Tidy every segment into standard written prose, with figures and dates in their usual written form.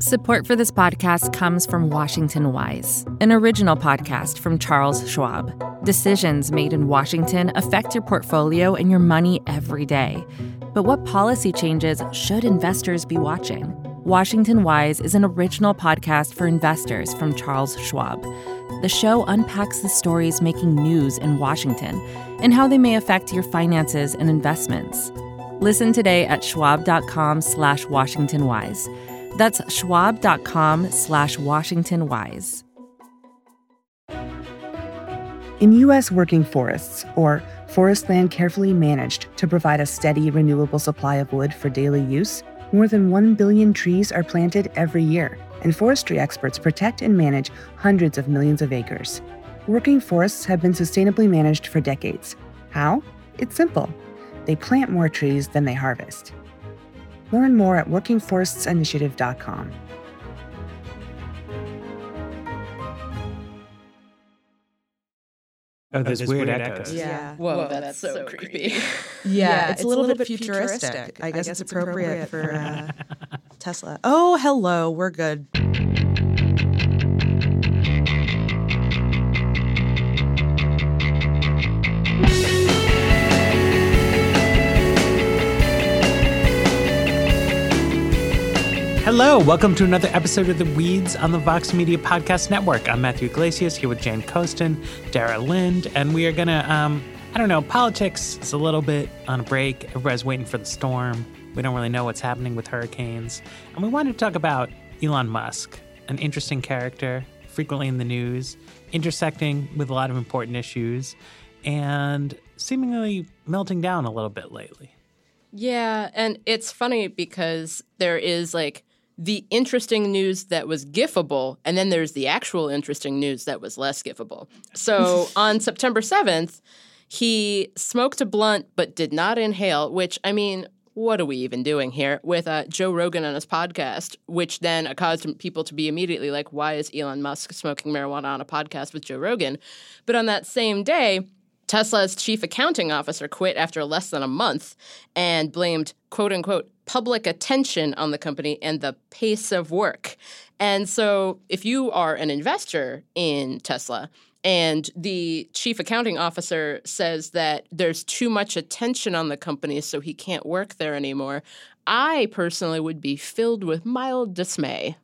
Support for this podcast comes from Washington Wise, an original podcast from Charles Schwab. Decisions made in Washington affect your portfolio and your money every day. But what policy changes should investors be watching? Washington Wise is an original podcast for investors from Charles Schwab. The show unpacks the stories making news in Washington and how they may affect your finances and investments. Listen today at schwab.com/WashingtonWise. That's schwab.com/WashingtonWise. In U.S. working forests, or forest land carefully managed to provide a steady, renewable supply of wood for daily use, more than 1 billion trees are planted every year, and forestry experts protect and manage hundreds of millions of acres. Working forests have been sustainably managed for decades. How? It's simple. They plant more trees than they harvest. Learn more at workingforestsinitiative.com. Oh, there's weird echoes. Yeah. Whoa, that's so creepy. Yeah, it's a little bit futuristic. I guess it's appropriate for Tesla. Oh, hello. We're good. Hello, welcome to another episode of The Weeds on the Vox Media Podcast Network. I'm Matthew Iglesias here with Jane Coaston, Dara Lind, and we are going to, politics is a little bit on a break. Everybody's waiting for the storm. We don't really know what's happening with hurricanes. And we wanted to talk about Elon Musk, an interesting character, frequently in the news, intersecting with a lot of important issues, and seemingly melting down a little bit lately. Yeah, and it's funny because there is the interesting news that was gifable, and then there's the actual interesting news that was less gifable. So on September 7th, he smoked a blunt but did not inhale, which, what are we even doing here? With Joe Rogan on his podcast, which then caused people to be immediately like, why is Elon Musk smoking marijuana on a podcast with Joe Rogan? But on that same day, Tesla's chief accounting officer quit after less than a month and blamed, quote unquote, public attention on the company and the pace of work. And so if you are an investor in Tesla and the chief accounting officer says that there's too much attention on the company so he can't work there anymore, I personally would be filled with mild dismay.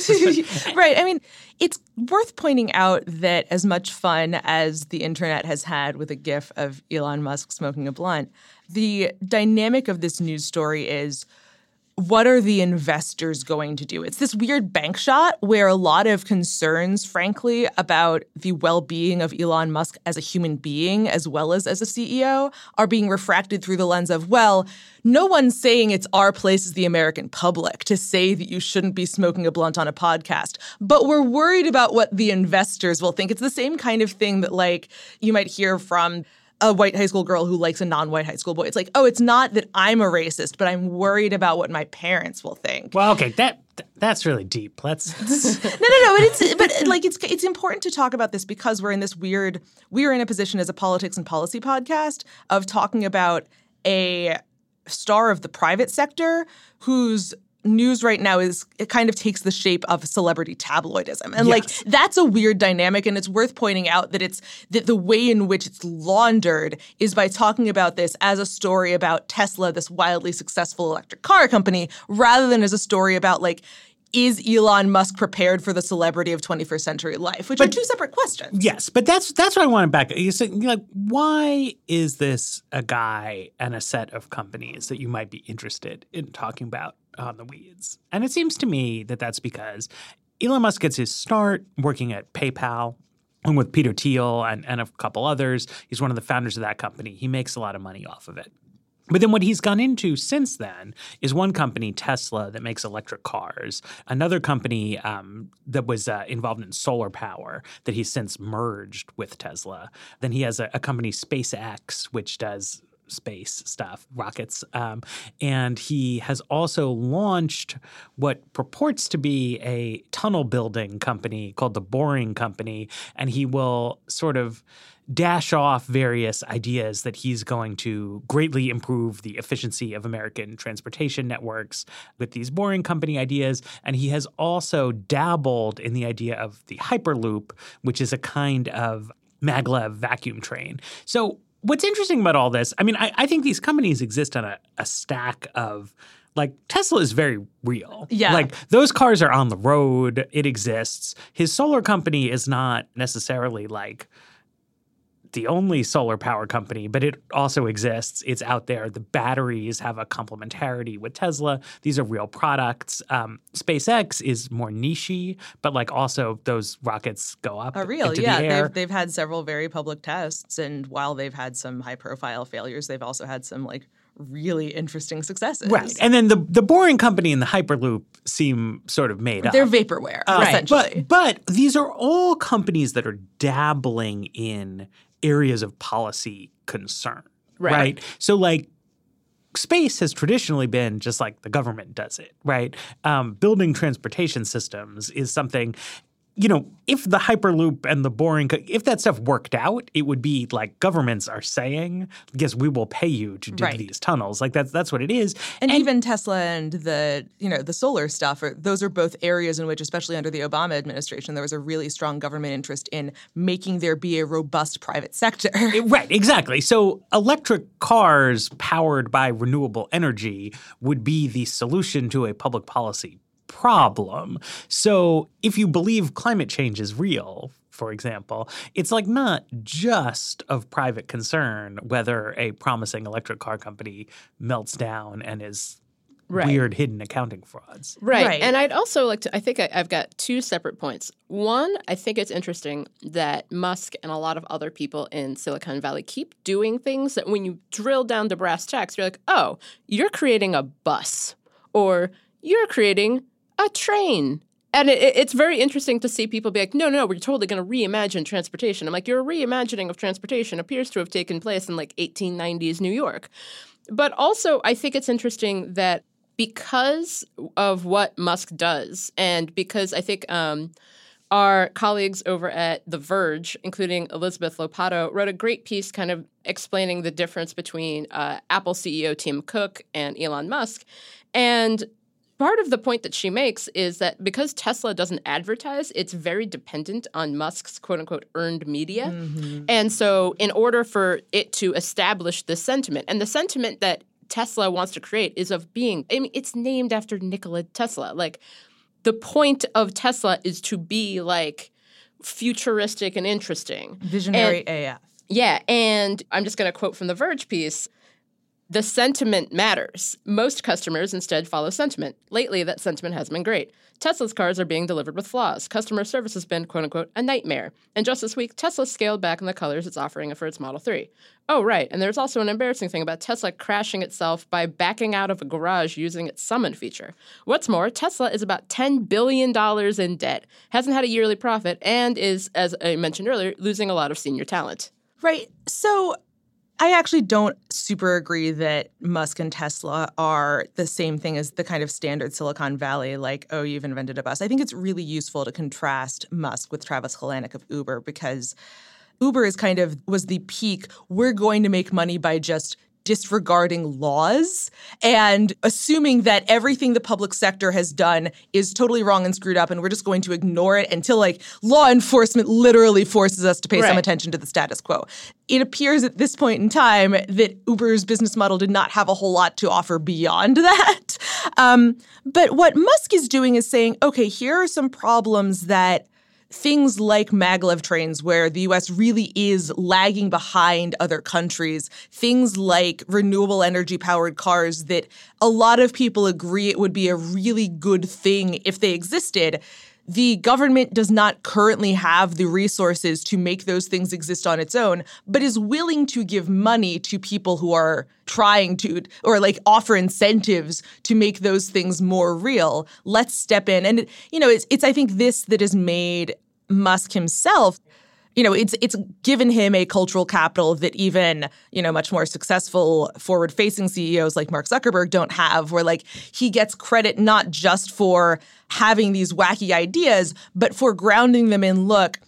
Right. It's worth pointing out that as much fun as the internet has had with a gif of Elon Musk smoking a blunt, the dynamic of this news story is, what are the investors going to do? It's this weird bank shot where a lot of concerns, frankly, about the well-being of Elon Musk as a human being as well as a CEO are being refracted through the lens of, well, no one's saying it's our place as the American public to say that you shouldn't be smoking a blunt on a podcast, but we're worried about what the investors will think. It's the same kind of thing that, you might hear from a white high school girl who likes a non-white high school boy. It's it's not that I'm a racist, but I'm worried about what my parents will think. Well, okay, that's really deep. Let's No, but it's important to talk about this because we're in a position as a politics and policy podcast of talking about a star of the private sector whose news right now it kind of takes the shape of celebrity tabloidism. And yes. That's a weird dynamic. And it's worth pointing out that that the way in which it's laundered is by talking about this as a story about Tesla, this wildly successful electric car company, rather than as a story about is Elon Musk prepared for the celebrity of 21st century life, which are two separate questions. Yes, but that's what I want to back up. You say, why is this a guy and a set of companies that you might be interested in talking about on The Weeds? And it seems to me that that's because Elon Musk gets his start working at PayPal and with Peter Thiel and a couple others. He's one of the founders of that company. He makes a lot of money off of it. But then what he's gone into since then is one company, Tesla, that makes electric cars, another company that was involved in solar power that he's since merged with Tesla. Then he has a company, SpaceX, which does space stuff, rockets. And he has also launched what purports to be a tunnel building company called the Boring Company. And he will sort of dash off various ideas that he's going to greatly improve the efficiency of American transportation networks with these Boring Company ideas. And he has also dabbled in the idea of the Hyperloop, which is a kind of maglev vacuum train. So what's interesting about all this, I mean, I think these companies exist on a stack of, like, Tesla is very real. Yeah. Like, those cars are on the road. It exists. His solar company is not necessarily, like, the only solar power company, but it also exists. It's out there. The batteries have a complementarity with Tesla. These are real products. SpaceX is more niche-y, but like also those rockets go up into the air. They've had several very public tests, and while they've had some high-profile failures, they've also had some like really interesting successes. Right. And then the Boring Company and the Hyperloop seem sort of made up. They're vaporware, essentially. But these are all companies that are dabbling in areas of policy concern, right? So, like, space has traditionally been just like the government does it, right? Building transportation systems is something, you know, if the Hyperloop and the Boring, if that stuff worked out, it would be like governments are saying, yes, we will pay you to do these tunnels. Like that's what it is. And even Tesla and the solar stuff, those are both areas in which, especially under the Obama administration, there was a really strong government interest in making there be a robust private sector. Right, exactly. So electric cars powered by renewable energy would be the solution to a public policy problem. So if you believe climate change is real, for example, it's like not just of private concern whether a promising electric car company melts down and is weird hidden accounting frauds. Right. And I'd also like to, I think I've got two separate points. One, I think it's interesting that Musk and a lot of other people in Silicon Valley keep doing things that when you drill down to brass tacks, you're like, oh, you're creating a bus or you're creating a train. And it's very interesting to see people be like, no, we're totally going to reimagine transportation. I'm like, your reimagining of transportation appears to have taken place in like 1890s New York. But also, I think it's interesting that because of what Musk does, and because I think our colleagues over at The Verge, including Elizabeth Lopato, wrote a great piece kind of explaining the difference between Apple CEO Tim Cook and Elon Musk. And part of the point that she makes is that because Tesla doesn't advertise, it's very dependent on Musk's quote-unquote earned media. Mm-hmm. And so in order for it to establish the sentiment, and the sentiment that Tesla wants to create is of being, I mean, it's named after Nikola Tesla. Like, the point of Tesla is to be, like, futuristic and interesting. Visionary AF. Yeah, and I'm just going to quote from the Verge piece. The sentiment matters. Most customers instead follow sentiment. Lately, that sentiment has been great. Tesla's cars are being delivered with flaws. Customer service has been, quote-unquote, a nightmare. And just this week, Tesla scaled back on the colors it's offering for its Model 3. Oh, right, and there's also an embarrassing thing about Tesla crashing itself by backing out of a garage using its summon feature. What's more, Tesla is about $10 billion in debt, hasn't had a yearly profit, and is, as I mentioned earlier, losing a lot of senior talent. Right, so I actually don't super agree that Musk and Tesla are the same thing as the kind of standard Silicon Valley, like, oh, you've invented a bus. I think it's really useful to contrast Musk with Travis Kalanick of Uber, because Uber is kind of was the peak. We're going to make money by just disregarding laws and assuming that everything the public sector has done is totally wrong and screwed up, and we're just going to ignore it until, like, law enforcement literally forces us to pay some attention to the status quo. It appears at this point in time that Uber's business model did not have a whole lot to offer beyond that. But what Musk is doing is saying, okay, here are some problems that things like maglev trains, where the U.S. really is lagging behind other countries, things like renewable energy-powered cars that a lot of people agree it would be a really good thing if they existed. The government does not currently have the resources to make those things exist on its own, but is willing to give money to people who are trying to, or like offer incentives to make those things more real. Let's step in. And, it's I think this that has made Musk himself, it's given him a cultural capital that even, much more successful forward-facing CEOs like Mark Zuckerberg don't have, where, like, he gets credit not just for having these wacky ideas, but for grounding them in, look,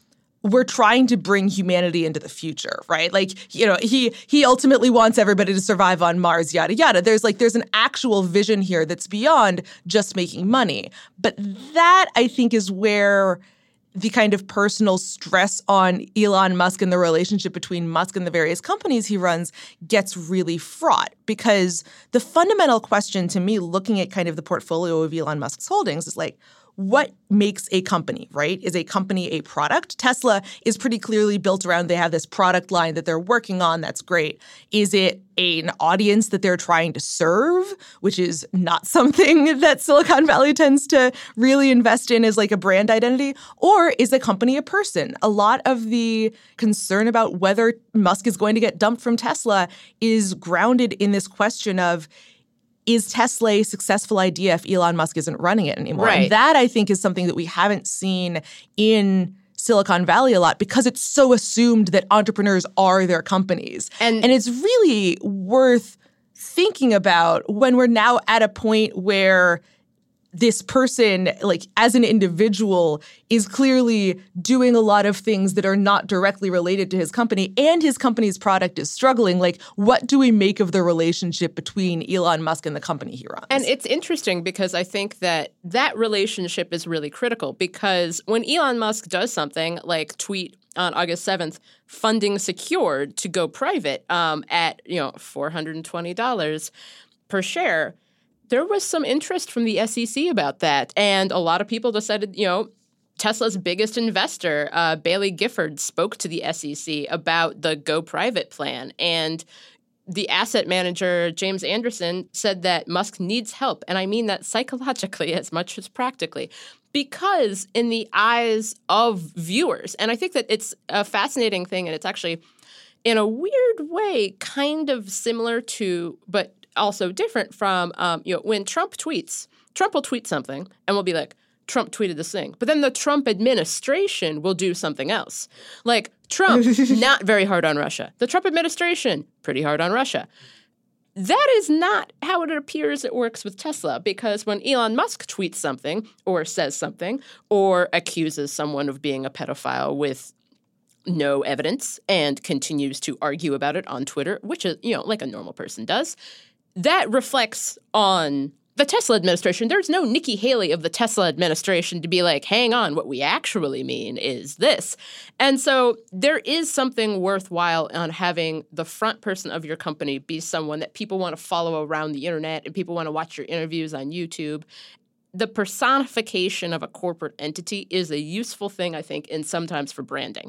we're trying to bring humanity into the future, right? Like, he ultimately wants everybody to survive on Mars, yada, yada. There's an actual vision here that's beyond just making money. But that, I think, is where the kind of personal stress on Elon Musk and the relationship between Musk and the various companies he runs gets really fraught. Because the fundamental question to me, looking at kind of the portfolio of Elon Musk's holdings, is like, what makes a company, right? Is a company a product? Tesla is pretty clearly built around, they have this product line that they're working on. That's great. Is it an audience that they're trying to serve, which is not something that Silicon Valley tends to really invest in as like a brand identity? Or is a company a person? A lot of the concern about whether Musk is going to get dumped from Tesla is grounded in this question of, is Tesla a successful idea if Elon Musk isn't running it anymore? Right. And that, I think, is something that we haven't seen in Silicon Valley a lot because it's so assumed that entrepreneurs are their companies. And it's really worth thinking about when we're now at a point where this person, like as an individual, is clearly doing a lot of things that are not directly related to his company, and his company's product is struggling. Like, what do we make of the relationship between Elon Musk and the company he runs? And it's interesting because I think that relationship is really critical, because when Elon Musk does something like tweet on August 7th, funding secured to go private at $420 per share, there was some interest from the SEC about that. And a lot of people decided, Tesla's biggest investor, Bailey Gifford, spoke to the SEC about the go private plan. And the asset manager, James Anderson, said that Musk needs help. And I mean that psychologically as much as practically. Because in the eyes of viewers, and I think that it's a fascinating thing, and it's actually, in a weird way, kind of similar to, but also different from, when Trump tweets, Trump will tweet something and we'll be like, Trump tweeted this thing. But then the Trump administration will do something else. Like, Trump, not very hard on Russia. The Trump administration, pretty hard on Russia. That is not how it appears it works with Tesla, because when Elon Musk tweets something or says something or accuses someone of being a pedophile with no evidence and continues to argue about it on Twitter, which is, like a normal person does, that reflects on the Tesla administration. There's no Nikki Haley of the Tesla administration to be like, hang on, what we actually mean is this. And so there is something worthwhile on having the front person of your company be someone that people want to follow around the internet and people want to watch your interviews on YouTube. The personification of a corporate entity is a useful thing, I think, and sometimes for branding.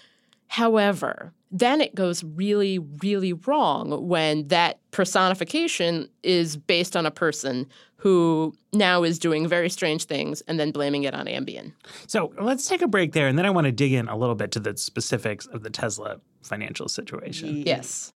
However, then it goes really, really wrong when that personification is based on a person who now is doing very strange things and then blaming it on Ambien. So let's take a break there, and then I want to dig in a little bit to the specifics of the Tesla financial situation. Yes.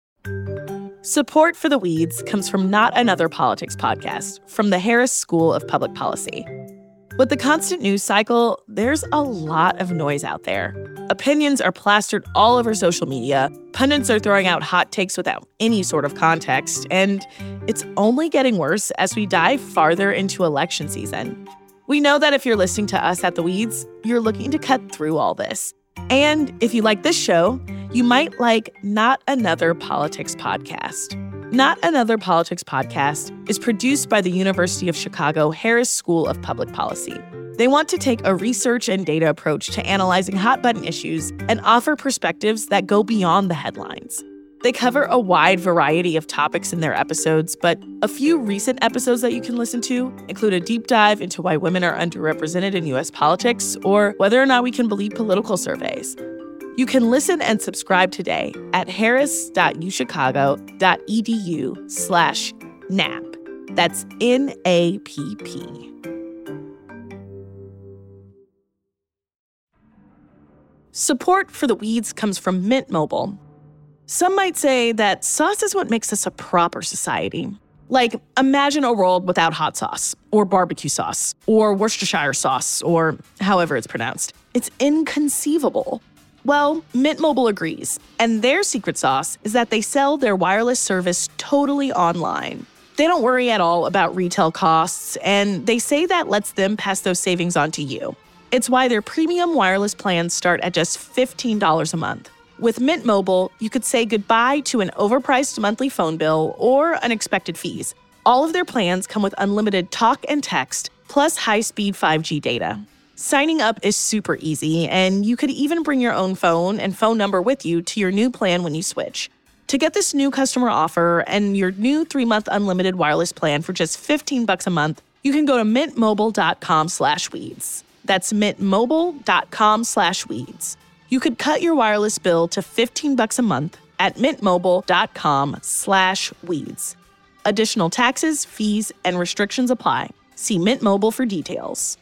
Support for The Weeds comes from Not Another Politics podcast from the Harris School of Public Policy. With the constant news cycle, there's a lot of noise out there. Opinions are plastered all over social media, pundits are throwing out hot takes without any sort of context, and it's only getting worse as we dive farther into election season. We know that if you're listening to us at The Weeds, you're looking to cut through all this. And if you like this show, you might like Not Another Politics podcast. Not Another Politics podcast is produced by the University of Chicago Harris School of Public Policy. They want to take a research and data approach to analyzing hot-button issues and offer perspectives that go beyond the headlines. They cover a wide variety of topics in their episodes, but a few recent episodes that you can listen to include a deep dive into why women are underrepresented in U.S. politics or whether or not we can believe political surveys. You can listen and subscribe today at harris.uchicago.edu/NAP. That's NAPP. Support for The Weeds comes from Mint Mobile. Some might say that sauce is what makes us a proper society. Like, imagine a world without hot sauce, or barbecue sauce, or Worcestershire sauce, or however it's pronounced. It's inconceivable. Well, Mint Mobile agrees, and their secret sauce is that they sell their wireless service totally online. They don't worry at all about retail costs, and they say that lets them pass those savings on to you. It's why their premium wireless plans start at just $15 a month. With Mint Mobile, you could say goodbye to an overpriced monthly phone bill or unexpected fees. All of their plans come with unlimited talk and text, plus high-speed 5G data. Signing up is super easy, and you could even bring your own phone and phone number with you to your new plan when you switch. To get this new customer offer and your new 3-month unlimited wireless plan for just $15 a month, you can go to mintmobile.com/weeds. That's mintmobile.com/weeds. You could cut your wireless bill to $15 a month at mintmobile.com/weeds. Additional taxes, fees, and restrictions apply. See Mint Mobile for details.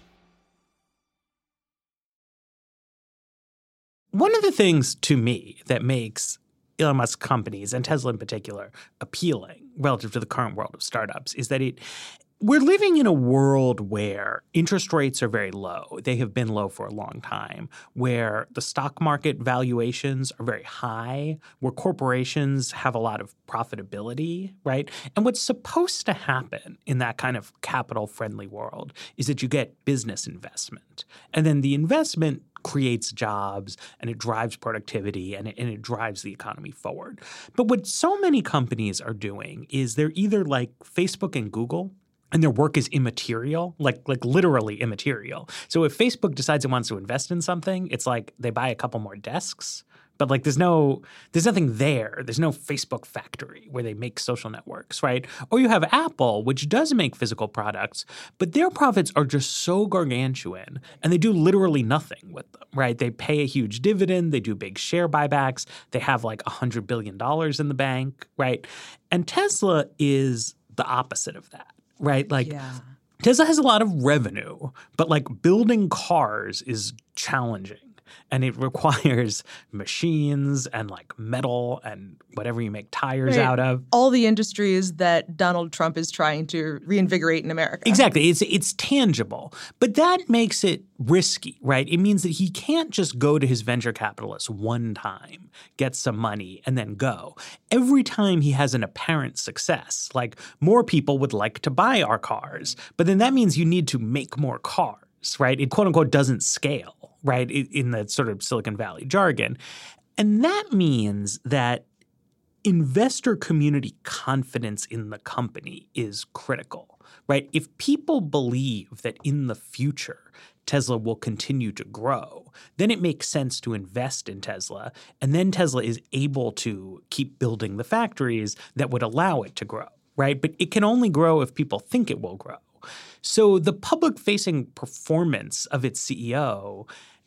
One of the things to me that makes Elon Musk's companies, and Tesla in particular, appealing relative to the current world of startups is that we're living in a world where interest rates are very low. They have been low for a long time, where the stock market valuations are very high, where corporations have a lot of profitability, right? And what's supposed to happen in that kind of capital-friendly world is that you get business investment. And then the investment creates jobs and it drives productivity and it drives the economy forward. But what so many companies are doing is they're either like Facebook and Google, and their work is immaterial, like literally immaterial. So if Facebook decides it wants to invest in something, it's like they buy a couple more desks, but like there's nothing there. There's no Facebook factory where they make social networks, right? Or you have Apple, which does make physical products, but their profits are just so gargantuan and they do literally nothing with them, right? They pay a huge dividend. They do big share buybacks. They have like $100 billion in the bank, right? And Tesla is the opposite of that. Right? Like Tesla has a lot of revenue, but like building cars is challenging and it requires machines and like metal and whatever you make tires out of. All the industries that Donald Trump is trying to reinvigorate in America. Exactly. It's tangible. But that makes it risky, right? It means that he can't just go to his venture capitalist one time, get some money, and then go. Every time he has an apparent success, like more people would like to buy our cars, but then that means you need to make more cars, right? It quote unquote doesn't scale. Right, in the sort of Silicon Valley jargon. And that means that investor community confidence in the company is critical, right? If people believe that in the future Tesla will continue to grow, then it makes sense to invest in Tesla. And then Tesla is able to keep building the factories that would allow it to grow, right? But it can only grow if people think it will grow. So the public-facing performance of its CEO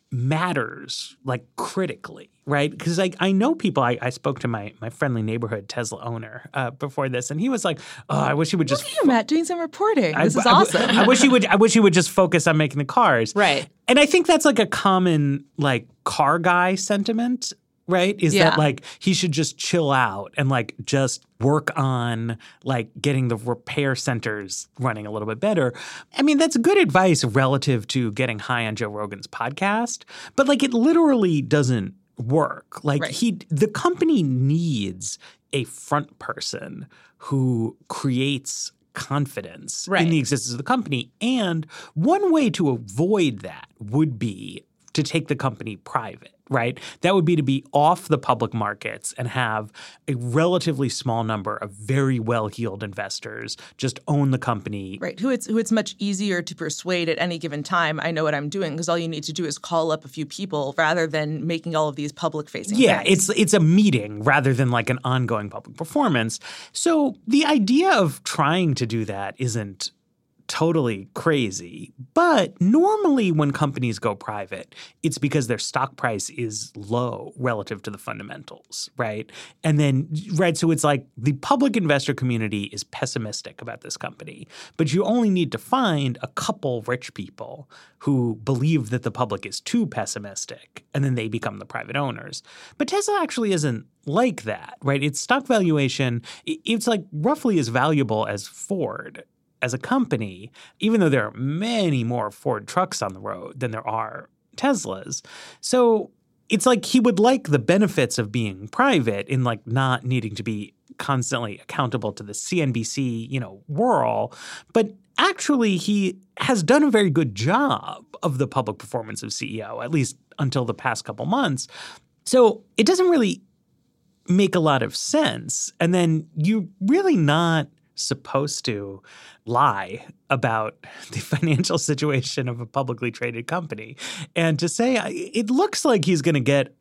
matters like critically, right? Because I know people, I spoke to my friendly neighborhood Tesla owner before this, and he was like, oh, I wish he would just— Look at you, Matt, doing some reporting. This is awesome. I wish he would just focus on making the cars. Right. And I think that's like a common like car guy sentiment, right? Is that like he should just chill out and like just work on like getting the repair centers running a little bit better. I mean, that's good advice relative to getting high on Joe Rogan's podcast, but like it literally doesn't work. Like the company needs a front person who creates confidence in the existence of the company. And one way to avoid that would be to take the company private. Right? That would be to be off the public markets and have a relatively small number of very well-heeled investors just own the company. Right. Who it's much easier to persuade at any given time, I know what I'm doing, because all you need to do is call up a few people rather than making all of these public-facing things. It's a meeting rather than like an ongoing public performance. So the idea of trying to do that isn't totally crazy. But normally when companies go private, it's because their stock price is low relative to the fundamentals, right? And then, so it's like the public investor community is pessimistic about this company, but you only need to find a couple rich people who believe that the public is too pessimistic, and then they become the private owners. But Tesla actually isn't like that, right? Its stock valuation, it's like roughly as valuable as Ford as a company, even though there are many more Ford trucks on the road than there are Teslas. So it's like he would like the benefits of being private in like not needing to be constantly accountable to the CNBC, whirl. But actually, he has done a very good job of the public performance of CEO, at least until the past couple months. So it doesn't really make a lot of sense. And then you're really not supposed to lie about the financial situation of a publicly traded company. And to say it looks like he's going to get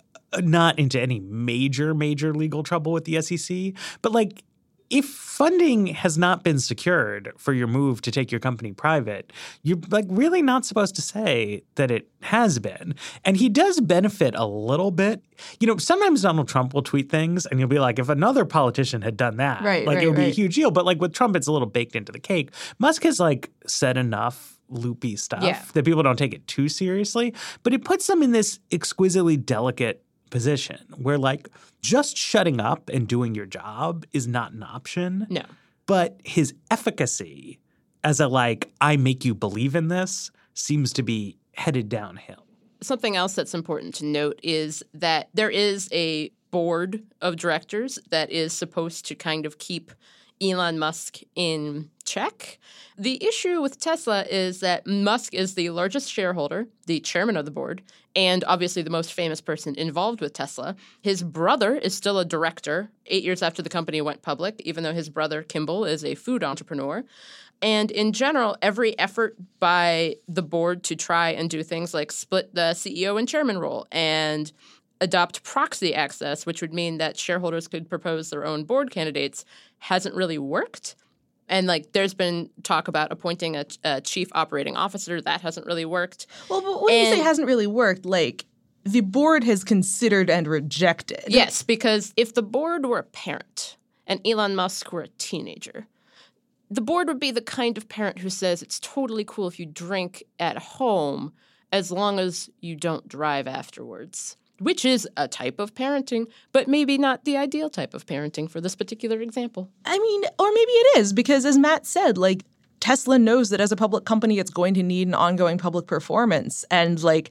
not into any major legal trouble with the SEC, but like if funding has not been secured for your move to take your company private, you're like really not supposed to say that it has been. And he does benefit a little bit. Sometimes Donald Trump will tweet things and you'll be like, if another politician had done that, it would be a huge deal. But like with Trump, it's a little baked into the cake. Musk has like said enough loopy stuff that people don't take it too seriously, but it puts them in this exquisitely delicate position where like just shutting up and doing your job is not an option. No. But his efficacy as a like, I make you believe in this seems to be headed downhill. Something else that's important to note is that there is a board of directors that is supposed to kind of keep Elon Musk in check. The issue with Tesla is that Musk is the largest shareholder, the chairman of the board, and obviously the most famous person involved with Tesla. His brother is still a director 8 years after the company went public, even though his brother Kimball is a food entrepreneur. And in general, every effort by the board to try and do things like split the CEO and chairman role and adopt proxy access, which would mean that shareholders could propose their own board candidates, hasn't really worked. And like there's been talk about appointing a chief operating officer. That hasn't really worked. Well, but when you say hasn't really worked, like the board has considered and rejected. Yes, because if the board were a parent and Elon Musk were a teenager, the board would be the kind of parent who says it's totally cool if you drink at home as long as you don't drive afterwards. Which is a type of parenting, but maybe not the ideal type of parenting for this particular example. I mean, or maybe it is, because as Matt said, like, Tesla knows that as a public company, it's going to need an ongoing public performance. And, like,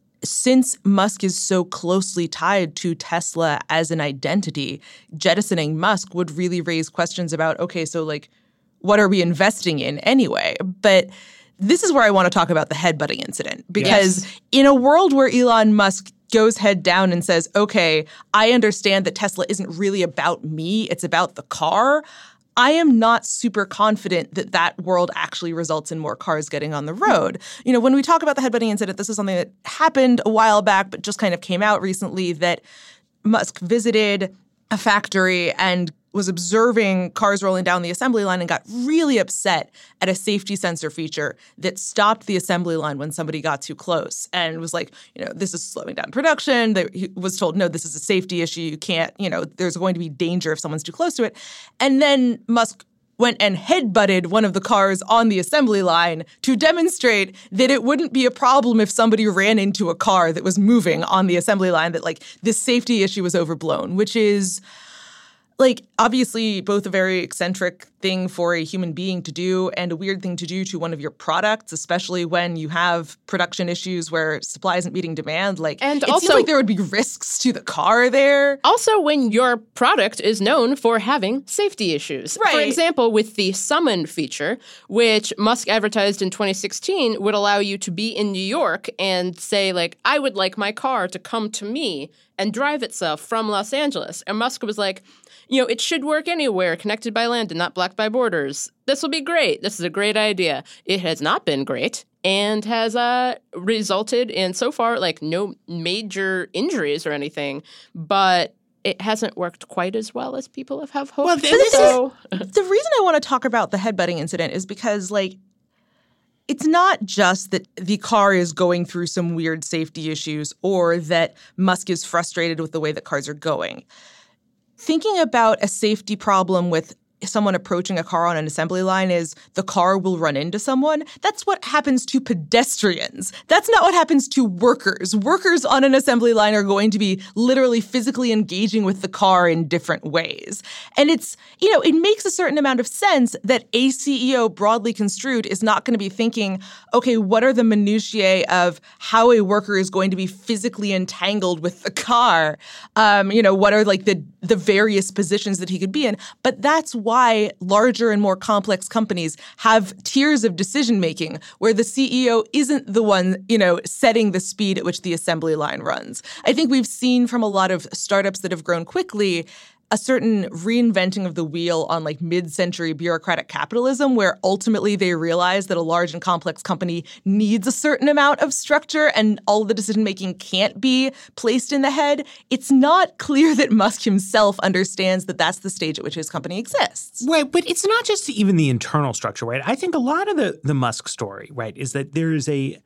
since Musk is so closely tied to Tesla as an identity, jettisoning Musk would really raise questions about, okay, so, like, what are we investing in anyway? But this is where I want to talk about the headbutting incident, because in a world where Elon Musk goes head down and says, okay, I understand that Tesla isn't really about me, it's about the car, I am not super confident that that world actually results in more cars getting on the road. When we talk about the headbutting incident, this is something that happened a while back, but just kind of came out recently, that Musk visited a factory and was observing cars rolling down the assembly line and got really upset at a safety sensor feature that stopped the assembly line when somebody got too close and was like, this is slowing down production. He was told, no, this is a safety issue. You can't, there's going to be danger if someone's too close to it. And then Musk went and headbutted one of the cars on the assembly line to demonstrate that it wouldn't be a problem if somebody ran into a car that was moving on the assembly line, that like this safety issue was overblown, which is like obviously both a very eccentric thing for a human being to do and a weird thing to do to one of your products, especially when you have production issues where supply isn't meeting demand. And it seems like there would be risks to the car there. Also, when your product is known for having safety issues. Right. For example, with the Summon feature, which Musk advertised in 2016, would allow you to be in New York and say, like, I would like my car to come to me and drive itself from Los Angeles. And Musk was like, it should work anywhere connected by land and not blocked by borders. This will be great. This is a great idea. It has not been great and has resulted in, so far, like no major injuries or anything, but it hasn't worked quite as well as people have hoped. Well, the reason I want to talk about the headbutting incident is because, like, it's not just that the car is going through some weird safety issues or that Musk is frustrated with the way that cars are going. Thinking about a safety problem with someone approaching a car on an assembly line is the car will run into someone. That's what happens to pedestrians. That's not what happens to workers. Workers on an assembly line are going to be literally physically engaging with the car in different ways. And it's, it makes a certain amount of sense that a CEO broadly construed is not going to be thinking, okay, what are the minutiae of how a worker is going to be physically entangled with the car? What are like the various positions that he could be in? But that's why larger and more complex companies have tiers of decision making where the CEO isn't the one, setting the speed at which the assembly line runs. I think we've seen from a lot of startups that have grown quickly a certain reinventing of the wheel on like mid-century bureaucratic capitalism, where ultimately they realize that a large and complex company needs a certain amount of structure and all of the decision-making can't be placed in the head. It's not clear that Musk himself understands that that's the stage at which his company exists. Right, but it's not just even the internal structure, right? I think a lot of the Musk story, right, is that there is a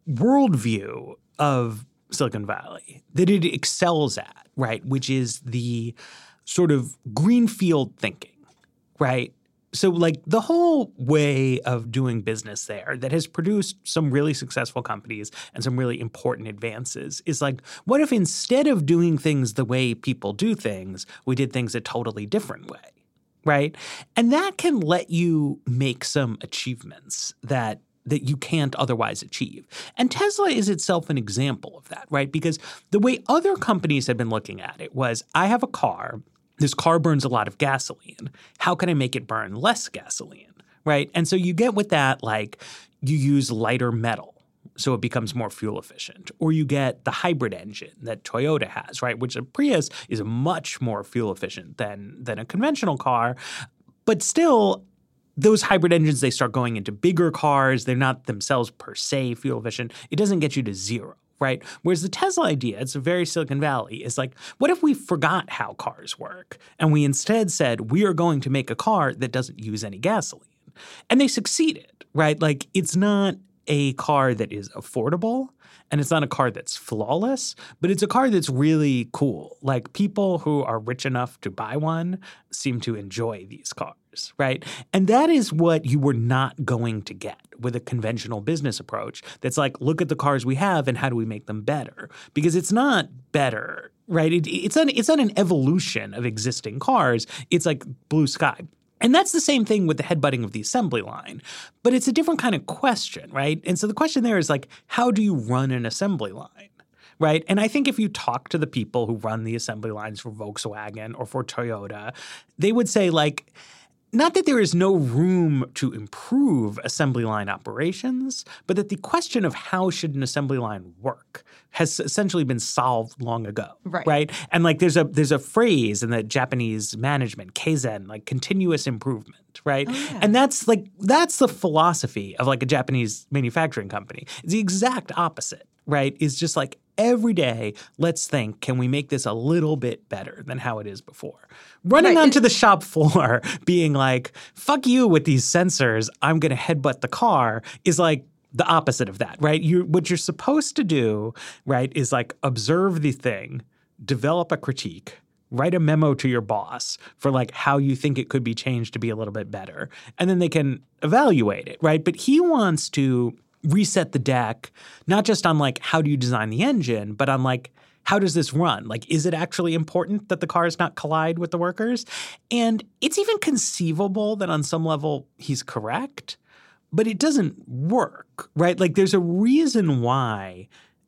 worldview of Silicon Valley that it excels at, right, which is the sort of greenfield thinking, right? So like the whole way of doing business there that has produced some really successful companies and some really important advances is like, what if instead of doing things the way people do things, we did things a totally different way, right? And that can let you make some achievements that you can't otherwise achieve. And Tesla is itself an example of that, right? Because the way other companies had been looking at it was, I have a car. This car burns a lot of gasoline. How can I make it burn less gasoline, right? And so you get with that, like you use lighter metal so it becomes more fuel efficient. Or you get the hybrid engine that Toyota has, right? Which a Prius is much more fuel efficient than a conventional car. But still, those hybrid engines, they start going into bigger cars. They're not themselves per se fuel efficient. It doesn't get you to zero. Right? Whereas the Tesla idea, it's a very Silicon Valley, is like, what if we forgot how cars work and we instead said, we are going to make a car that doesn't use any gasoline? And they succeeded, right? Like, it's not a car that is affordable and it's not a car that's flawless, but it's a car that's really cool. Like, people who are rich enough to buy one seem to enjoy these cars, right? And that is what you were not going to get with a conventional business approach that's like, look at the cars we have and how do we make them better? Because it's not better, right? It's not an evolution of existing cars. It's like blue sky. And that's the same thing with the headbutting of the assembly line. But it's a different kind of question, right? And so the question there is like, how do you run an assembly line? Right. And I think if you talk to the people who run the assembly lines for Volkswagen or for Toyota, they would say like, not that there is no room to improve assembly line operations, but that the question of how should an assembly line work has essentially been solved long ago, right? And like there's a phrase in the Japanese management, kaizen, like continuous improvement, right? Oh, yeah. And that's the philosophy of like a Japanese manufacturing company. It's the exact opposite, right? It's just like every day, let's think, can we make this a little bit better than how it is before? Running onto the shop floor being like, fuck you with these sensors, I'm going to headbutt the car is like the opposite of that, right? What you're supposed to do, right, is like observe the thing, develop a critique, write a memo to your boss for like how you think it could be changed to be a little bit better, and then they can evaluate it, right? But he wants to reset the deck, not just on like how do you design the engine, but on like how does this run? Like, is it actually important that the cars not collide with the workers? And it's even conceivable that on some level he's correct, but it doesn't work, right? Like there's a reason why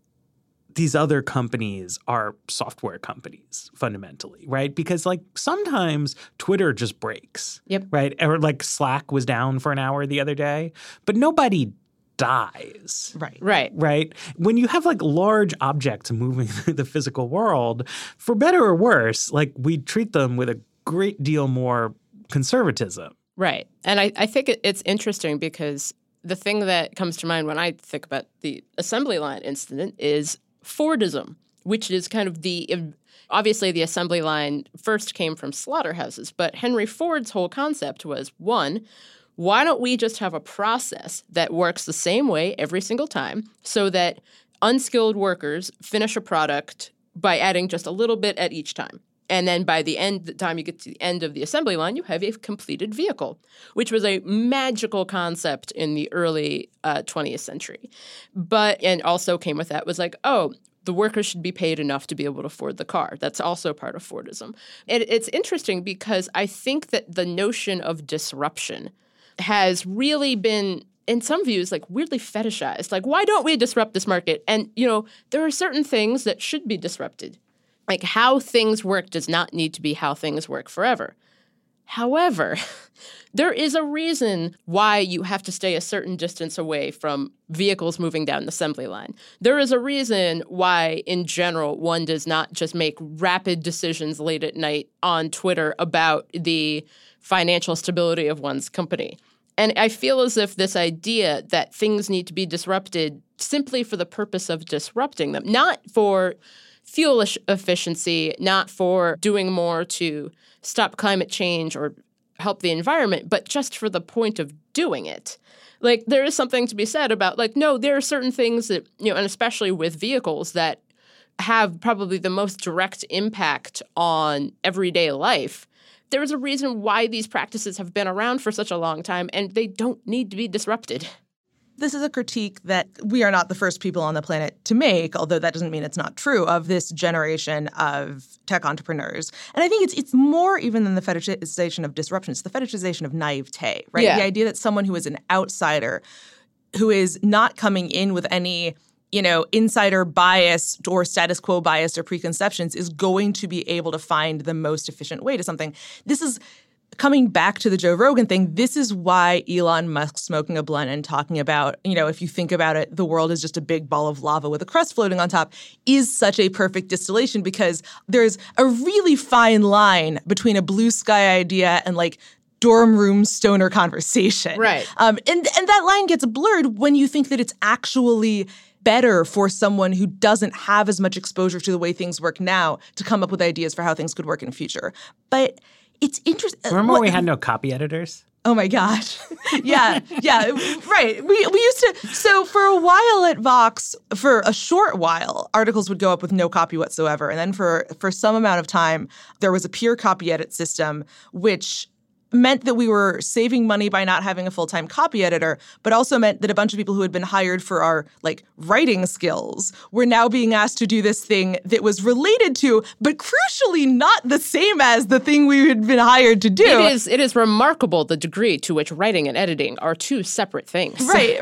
these other companies are software companies fundamentally, right? Because like sometimes Twitter just breaks, right? Or like Slack was down for an hour the other day, but nobody dies. Right. When you have like large objects moving through the physical world, for better or worse, like we treat them with a great deal more conservatism. Right. And I think it's interesting because the thing that comes to mind when I think about the assembly line incident is Fordism, which is kind of obviously the assembly line first came from slaughterhouses, but Henry Ford's whole concept was, one, why don't we just have a process that works the same way every single time so that unskilled workers finish a product by adding just a little bit at each time? And then by the time you get to the end of the assembly line, you have a completed vehicle, which was a magical concept in the early 20th century. And also came with that was like, oh, the workers should be paid enough to be able to afford the car. That's also part of Fordism. It's interesting because I think that the notion of disruption has really been, in some views, like weirdly fetishized. Like, why don't we disrupt this market? And, there are certain things that should be disrupted. Like how things work does not need to be how things work forever. However, there is a reason why you have to stay a certain distance away from vehicles moving down the assembly line. There is a reason why, in general, one does not just make rapid decisions late at night on Twitter about the financial stability of one's company. And I feel as if this idea that things need to be disrupted simply for the purpose of disrupting them, not for fuel efficiency, not for doing more to stop climate change or help the environment, but just for the point of doing it. Like, there is something to be said about, like, no, there are certain things that, and especially with vehicles that have probably the most direct impact on everyday life. There is a reason why these practices have been around for such a long time, and they don't need to be disrupted. This is a critique that we are not the first people on the planet to make, although that doesn't mean it's not true, of this generation of tech entrepreneurs. And I think it's more even than the fetishization of disruption. It's the fetishization of naivete, right? Yeah. The idea that someone who is an outsider, who is not coming in with any insider bias or status quo bias or preconceptions is going to be able to find the most efficient way to something. This is coming back to the Joe Rogan thing. This is why Elon Musk smoking a blunt and talking about, if you think about it, the world is just a big ball of lava with a crust floating on top is such a perfect distillation, because there's a really fine line between a blue sky idea and like dorm room stoner conversation. Right. And that line gets blurred when you think that it's actually better for someone who doesn't have as much exposure to the way things work now to come up with ideas for how things could work in the future. But it's interesting. Remember when we had no copy editors? Oh my gosh. Yeah, right. We used to, so for a while at Vox, for a short while, articles would go up with no copy whatsoever. And then for some amount of time, there was a peer copy edit system, which meant that we were saving money by not having a full-time copy editor, but also meant that a bunch of people who had been hired for our writing skills were now being asked to do this thing that was related to, but crucially not the same as the thing we had been hired to do. It is remarkable the degree to which writing and editing are two separate things. Right.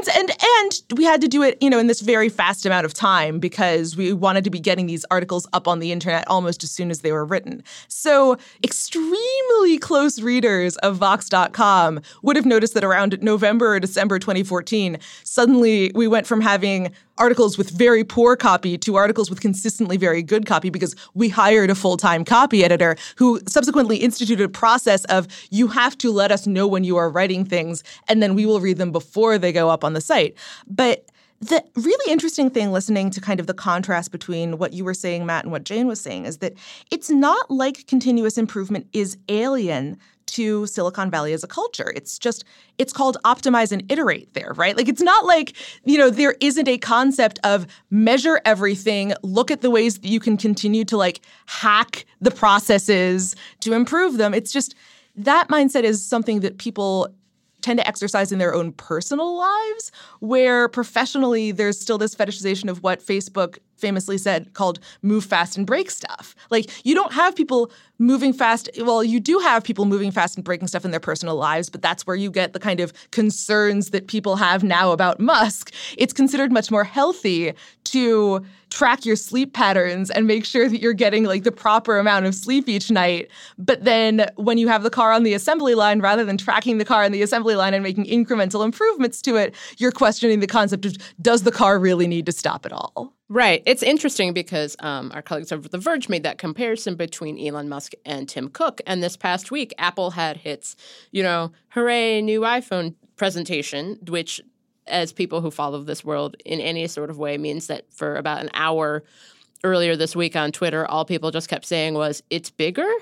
And we had to do it, in this very fast amount of time because we wanted to be getting these articles up on the internet almost as soon as they were written. So extremely close readers of Vox.com would have noticed that around November or December 2014, suddenly we went from having articles with very poor copy to articles with consistently very good copy because we hired a full-time copy editor who subsequently instituted a process of you have to let us know when you are writing things and then we will read them before they go up on the site. But the really interesting thing listening to kind of the contrast between what you were saying, Matt, and what Jane was saying is that it's not like continuous improvement is alien to Silicon Valley as a culture. It's called optimize and iterate there, right? Like, it's not like, there isn't a concept of measure everything, look at the ways that you can continue to hack the processes to improve them. It's just that mindset is something that people tend to exercise in their own personal lives, where professionally there's still this fetishization of what Facebook famously said called move fast and break stuff. Like, you don't have people moving fast. Well, you do have people moving fast and breaking stuff in their personal lives, but that's where you get the kind of concerns that people have now about Musk. It's considered much more healthy to track your sleep patterns and make sure that you're getting the proper amount of sleep each night. But then when you have the car on the assembly line, rather than tracking the car on the assembly line and making incremental improvements to it, you're questioning the concept of, does the car really need to stop at all? Right. It's interesting because our colleagues over The Verge made that comparison between Elon Musk and Tim Cook. And this past week, Apple had its, hooray, new iPhone presentation, which, as people who follow this world in any sort of way, means that for about an hour earlier this week on Twitter, all people just kept saying was, it's bigger?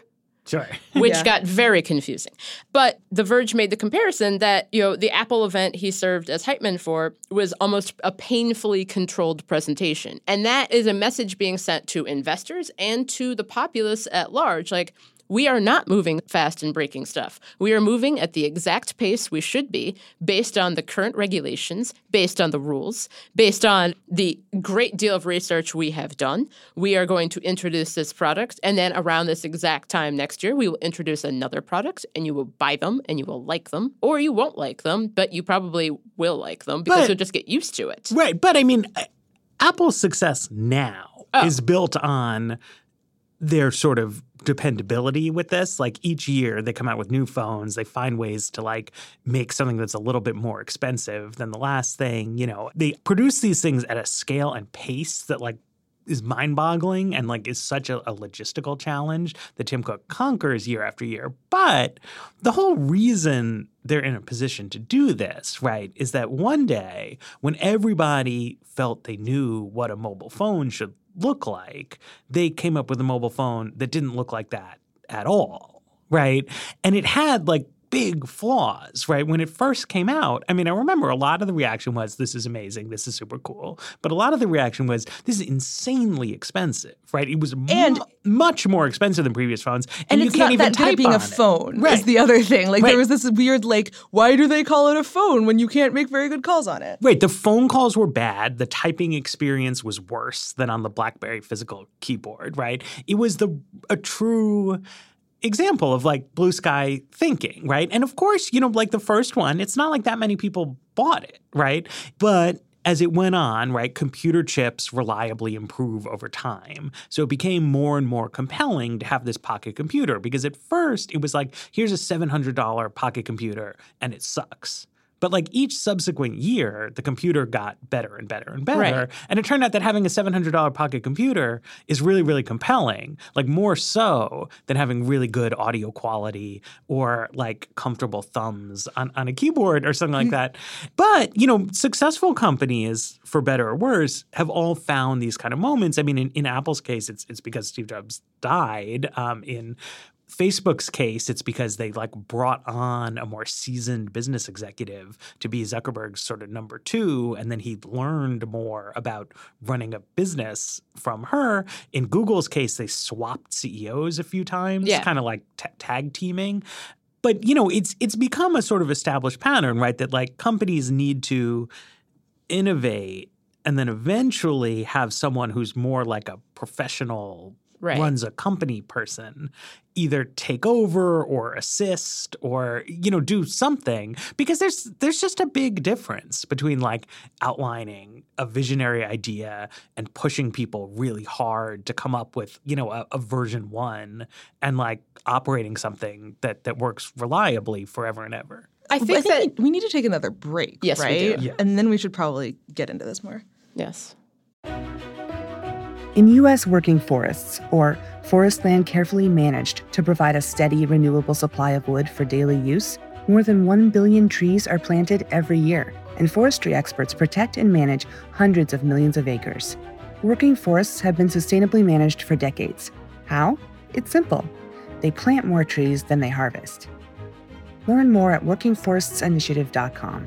Sure. Which got very confusing. But The Verge made the comparison that, the Apple event he served as hype man for was almost a painfully controlled presentation. And that is a message being sent to investors and to the populace at large. Like, we are not moving fast and breaking stuff. We are moving at the exact pace we should be based on the current regulations, based on the rules, based on the great deal of research we have done. We are going to introduce this product, and then around this exact time next year, we will introduce another product, and you will buy them, and you will like them, or you won't like them, but you probably will like them because you'll just get used to it. Right. But I mean, Apple's success now is built on their sort of dependability with this. Like, each year they come out with new phones. They find ways to like make something that's a little bit more expensive than the last thing. They produce these things at a scale and pace that like is mind-boggling and like is such a logistical challenge that Tim Cook conquers year after year. But the whole reason they're in a position to do this, right, is that one day when everybody felt they knew what a mobile phone should look like, they came up with a mobile phone that didn't look like that at all, right? And it had like big flaws, right? When it first came out, I mean, I remember a lot of the reaction was, this is amazing, this is super cool. But a lot of the reaction was, this is insanely expensive, right? It was much more expensive than previous phones. And you it's can't not even that good type at being on a phone Right. is the other thing. Like there was this weird like, why do they call it a phone when you can't make very good calls on it? Right. The phone calls were bad. The typing experience was worse than on the BlackBerry physical keyboard, right? It was a true example of like blue sky thinking, right? And of course, like the first one, it's not like that many people bought it, right? But as it went on, right, computer chips reliably improve over time. So it became more and more compelling to have this pocket computer because at first it was like, here's a $700 pocket computer and it sucks. But like each subsequent year, the computer got better and better and better. Right. And it turned out that having a $700 pocket computer is really, really compelling, like more so than having really good audio quality or like comfortable thumbs on a keyboard or something like that. But, successful companies, for better or worse, have all found these kind of moments. I mean, in Apple's case, it's because Steve Jobs died. In Facebook's case, it's because they like brought on a more seasoned business executive to be Zuckerberg's sort of number two, and then he learned more about running a business from her. In Google's case, they swapped CEOs a few times, kind of like tag teaming. But, it's become a sort of established pattern, right, that like companies need to innovate and then eventually have someone who's more like a professional runs a company person either take over or assist or, do something, because there's just a big difference between like outlining a visionary idea and pushing people really hard to come up with, a version 1 and like operating something that works reliably forever and ever. I think that we need to take another break, yes, right? We do. Yeah. And then we should probably get into this more. Yes. In U.S. working forests, or forest land carefully managed to provide a steady, renewable supply of wood for daily use, more than 1 billion trees are planted every year, and forestry experts protect and manage hundreds of millions of acres. Working forests have been sustainably managed for decades. How? It's simple. They plant more trees than they harvest. Learn more at workingforestsinitiative.com.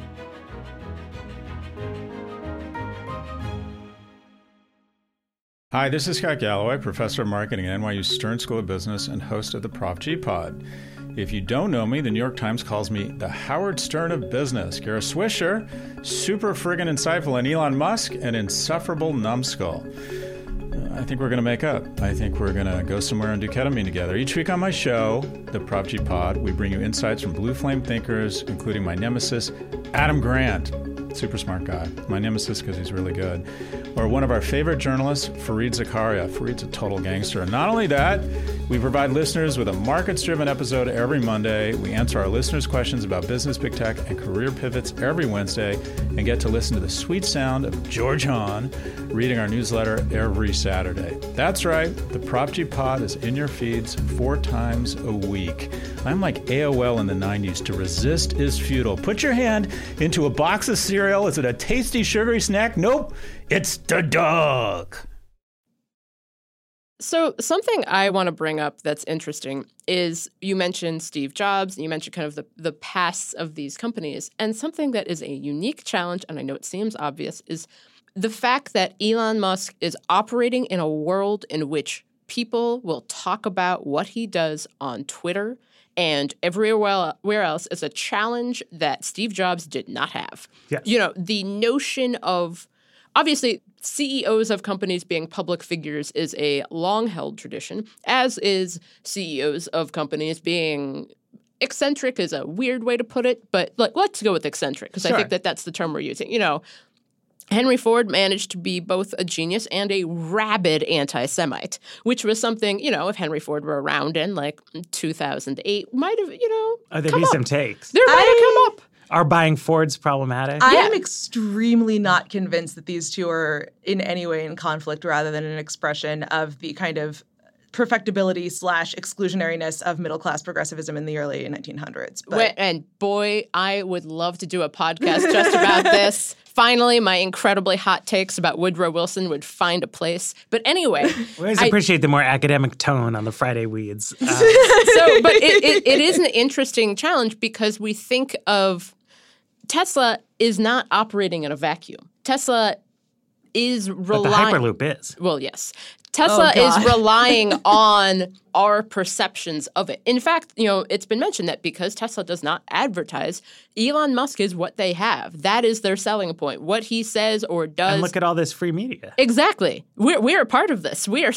Hi, this is Scott Galloway, professor of marketing at NYU Stern School of Business and host of the Prof G Pod. If you don't know me, the New York Times calls me the Howard Stern of business. Kara Swisher, super friggin' insightful, and Elon Musk, an insufferable numbskull. I think we're going to make up. I think we're going to go somewhere and do ketamine together. Each week on my show, the Prof G Pod, we bring you insights from blue flame thinkers, including my nemesis, Adam Grant. Super smart guy. My nemesis because he's really good. Or one of our favorite journalists, Fareed Zakaria. Fareed's a total gangster. And not only that, we provide listeners with a markets-driven episode every Monday. We answer our listeners' questions about business, big tech, and career pivots every Wednesday, and get to listen to the sweet sound of George Hahn reading our newsletter every Saturday. That's right. The Prop G Pod is in your feeds 4 times a week. I'm like AOL in the 90s. To resist is futile. Put your hand into a box of cereal. Is it a tasty, sugary snack? Nope. It's the dog. So something I want to bring up that's interesting is you mentioned Steve Jobs, and you mentioned kind of the pasts of these companies. And something that is a unique challenge, and I know it seems obvious, is the fact that Elon Musk is operating in a world in which people will talk about what he does on Twitter and everywhere else is a challenge that Steve Jobs did not have. Yes. You know, the notion of, obviously, CEOs of companies being public figures is a long-held tradition, as is CEOs of companies being eccentric is a weird way to put it, but let's go with eccentric because I think that that's the term we're using. You know, Henry Ford managed to be both a genius and a rabid anti-Semite, which was something, you know, if Henry Ford were around in like 2008, might have, you know, there'd be some takes. There might have come up. Are buying Fords problematic? I am extremely not convinced that these two are in any way in conflict rather than an expression of the kind of perfectibility / exclusionariness of middle-class progressivism in the early 1900s. And boy, I would love to do a podcast just about this. Finally, my incredibly hot takes about Woodrow Wilson would find a place. But anyway. We always appreciate the more academic tone on the Friday Weeds. But it is an interesting challenge because we think of Tesla is not operating in a vacuum. Tesla is relying— But the Hyperloop is. Well, yes. Tesla is relying on our perceptions of it. In fact, you know, it's been mentioned that because Tesla does not advertise, Elon Musk is what they have. That is their selling point. What he says or does. And look at all this free media. Exactly. We're a part of this. We are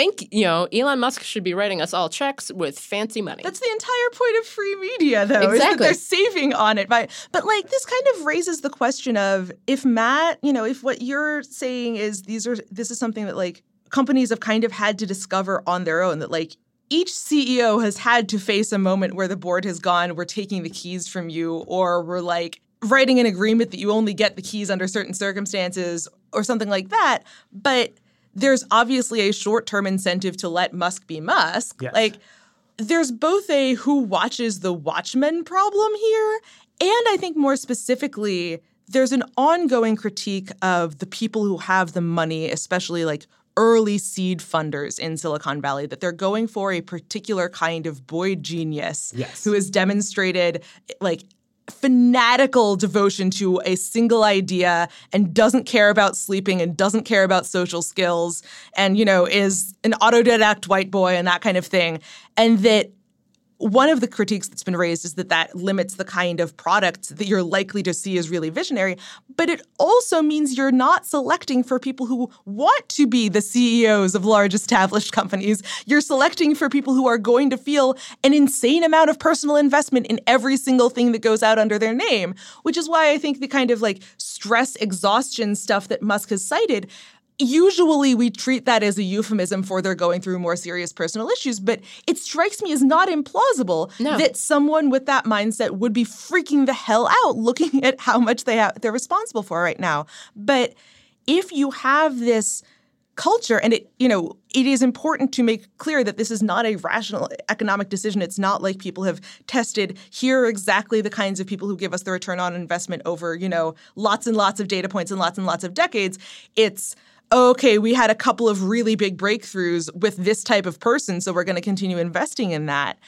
Elon Musk should be writing us all checks with fancy money. That's the entire point of free media, though, is that they're saving on it. But like this kind of raises the question of if Matt, you know, if what you're saying is this is something that like companies have kind of had to discover on their own, that like each CEO has had to face a moment where the board has gone, we're taking the keys from you, or we're like writing an agreement that you only get the keys under certain circumstances or something like that. But there's obviously a short-term incentive to let Musk be Musk. Yes. Like there's both a who watches the Watchmen problem here, and I think more specifically, there's an ongoing critique of the people who have the money, especially like early seed funders in Silicon Valley, that they're going for a particular kind of boy genius who has demonstrated like fanatical devotion to a single idea and doesn't care about sleeping and doesn't care about social skills and, you know, is an autodidact white boy and that kind of thing. And that one of the critiques that's been raised is that limits the kind of products that you're likely to see as really visionary. But it also means you're not selecting for people who want to be the CEOs of large established companies. You're selecting for people who are going to feel an insane amount of personal investment in every single thing that goes out under their name, which is why I think the kind of like stress exhaustion stuff that Musk has cited, usually we treat that as a euphemism for they're going through more serious personal issues, but it strikes me as not implausible that someone with that mindset would be freaking the hell out looking at how much they're responsible for right now. But if you have this culture, and it is important to make clear that this is not a rational economic decision. It's not like people have tested, here are exactly the kinds of people who give us the return on investment over, you know, lots and lots of data points and lots of decades. It's okay, we had a couple of really big breakthroughs with this type of person, so we're going to continue investing in that.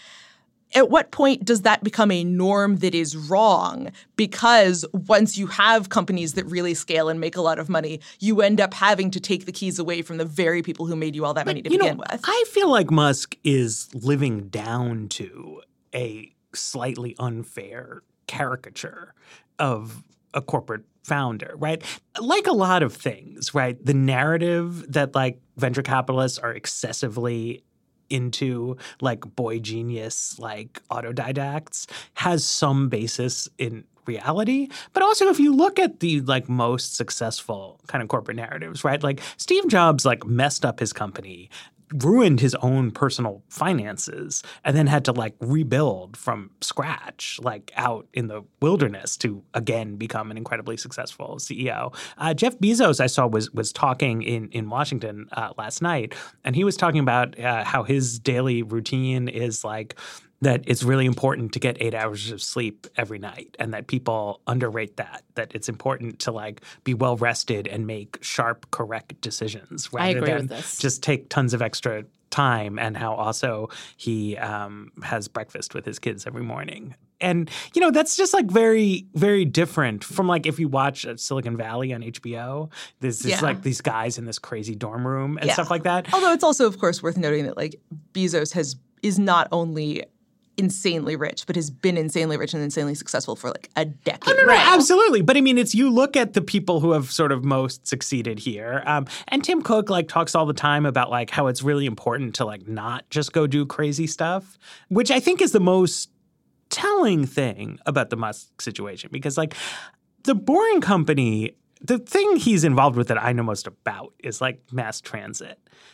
At what point does that become a norm that is wrong? Because once you have companies that really scale and make a lot of money, you end up having to take the keys away from the very people who made you all that money to begin with. I feel like Musk is living down to a slightly unfair caricature of a corporate founder, right? Like a lot of things, right? The narrative that like venture capitalists are excessively into like boy genius, like autodidacts has some basis in reality. But also if you look at the like most successful kind of corporate narratives, right? Like Steve Jobs like messed up his company, ruined his own personal finances, and then had to like rebuild from scratch, like out in the wilderness to again become an incredibly successful CEO. Jeff Bezos, I saw, was talking in Washington last night, and he was talking about how his daily routine is like that it's really important to get 8 hours of sleep every night and that people underrate that it's important to like be well rested and make sharp, correct decisions rather than just take tons of extra time, and how also he has breakfast with his kids every morning. And, you know, that's just like very, very different from like if you watch Silicon Valley on HBO, there's like these guys in this crazy dorm room and stuff like that. Although it's also, of course, worth noting that like Bezos is not only insanely rich, but has been insanely rich and insanely successful for like a decade. Oh, no, absolutely. But I mean, you look at the people who have sort of most succeeded here. And Tim Cook like talks all the time about like how it's really important to like not just go do crazy stuff, which I think is the most telling thing about the Musk situation, because like the Boring Company, the thing he's involved with that I know most about is like mass transit.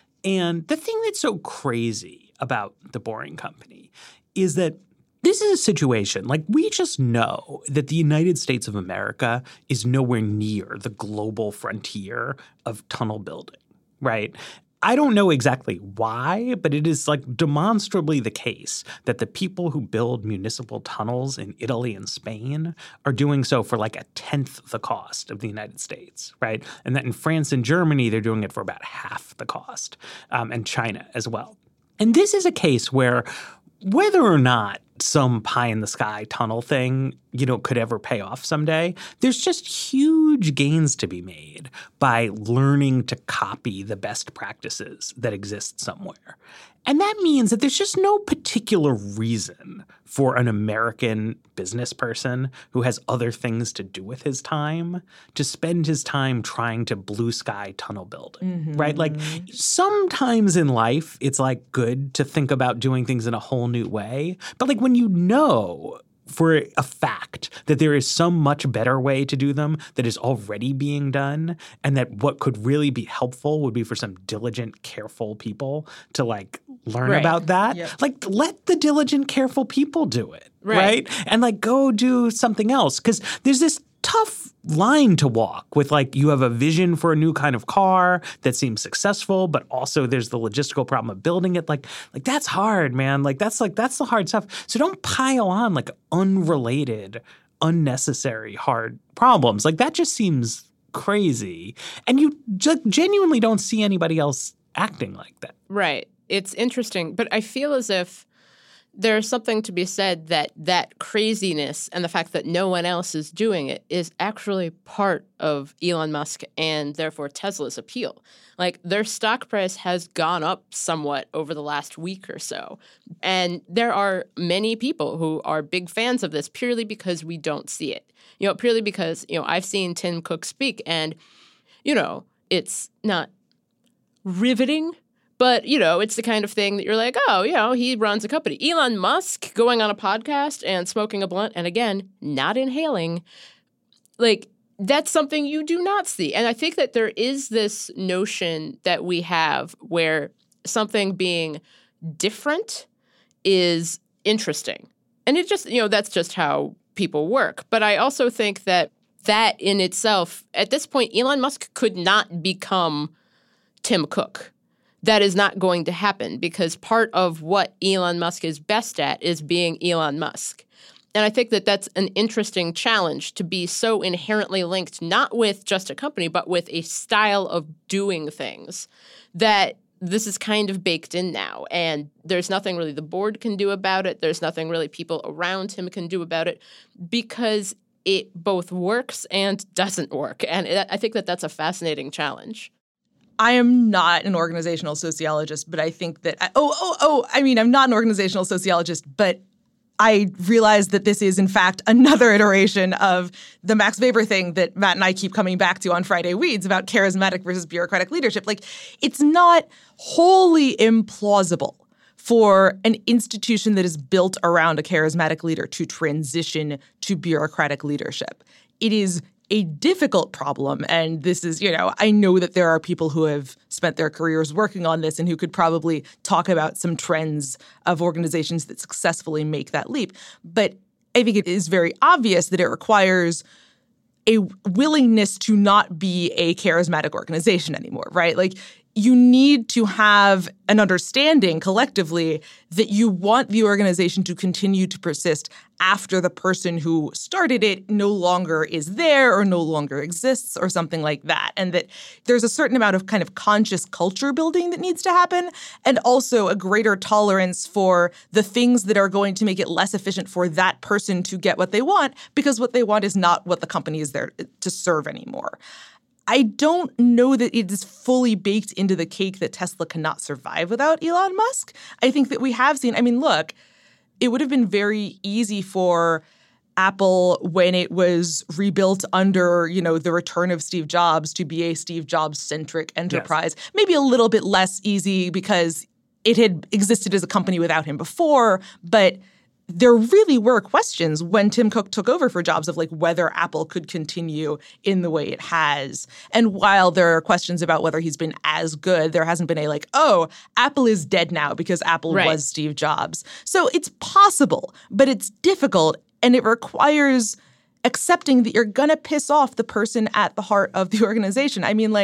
And the thing that's so crazy about the Boring Company is that this is a situation, like we just know that the United States of America is nowhere near the global frontier of tunnel building, right? I don't know exactly why, but it is like demonstrably the case that the people who build municipal tunnels in Italy and Spain are doing so for like 1/10 the cost of the United States, right? And that in France and Germany, they're doing it for about half the cost, and China as well. And this is a case where whether or not some pie-in-the-sky tunnel thing, you know, could ever pay off someday, there's just huge gains to be made by learning to copy the best practices that exist somewhere. And that means that there's just no particular reason for an American business person who has other things to do with his time to spend his time trying to blue sky tunnel building, right? Like sometimes in life, it's like good to think about doing things in a whole new way. But like when you know for a fact that there is some much better way to do them that is already being done, and that what could really be helpful would be for some diligent, careful people to like learn about that. Yep. Like let the diligent, careful people do it, right? And like go do something else, because there's this tough line to walk with like you have a vision for a new kind of car that seems successful, but also there's the logistical problem of building it. Like that's hard, man. Like that's the hard stuff. So don't pile on like unrelated, unnecessary hard problems. Like that just seems crazy. And you just genuinely don't see anybody else acting like that. Right. It's interesting, but I feel as if there's something to be said that craziness and the fact that no one else is doing it is actually part of Elon Musk and therefore Tesla's appeal. Like their stock price has gone up somewhat over the last week or so. And there are many people who are big fans of this purely because we don't see it. You know, purely because, you know, I've seen Tim Cook speak and, you know, it's not riveting. But, you know, it's the kind of thing that you're like, oh, you know, he runs a company. Elon Musk going on a podcast and smoking a blunt and, again, not inhaling, like, that's something you do not see. And I think that there is this notion that we have where something being different is interesting. And it just, you know, that's just how people work. But I also think that in itself, at this point, Elon Musk could not become Tim Cook. That is not going to happen because part of what Elon Musk is best at is being Elon Musk. And I think that that's an interesting challenge to be so inherently linked, not with just a company, but with a style of doing things that this is kind of baked in now. And there's nothing really the board can do about it. There's nothing really people around him can do about it because it both works and doesn't work. And I think that that's a fascinating challenge. I am not an organizational sociologist, but I think that I'm not an organizational sociologist, but I realize that this is, in fact, another iteration of the Max Weber thing that Matt and I keep coming back to on Friday Weeds about charismatic versus bureaucratic leadership. Like, it's not wholly implausible for an institution that is built around a charismatic leader to transition to bureaucratic leadership. It is a difficult problem. And this is, you know, I know that there are people who have spent their careers working on this and who could probably talk about some trends of organizations that successfully make that leap. But I think it is very obvious that it requires a willingness to not be a charismatic organization anymore, right? Like, you need to have an understanding collectively that you want the organization to continue to persist after the person who started it no longer is there or no longer exists or something like that. And that there's a certain amount of kind of conscious culture building that needs to happen, and also a greater tolerance for the things that are going to make it less efficient for that person to get what they want, because what they want is not what the company is there to serve anymore. I don't know that it is fully baked into the cake that Tesla cannot survive without Elon Musk. I think that we have seen, look, it would have been very easy for Apple, when it was rebuilt under, the return of Steve Jobs, to be a Steve Jobs-centric enterprise. Yes. Maybe a little bit less easy because it had existed as a company without him before, but there really were questions when Tim Cook took over for Jobs of whether Apple could continue in the way it has. And while there are questions about whether he's been as good, there hasn't been a Apple is dead now because Apple was Steve Jobs. So it's possible, but it's difficult, and it requires accepting that you're going to piss off the person at the heart of the organization.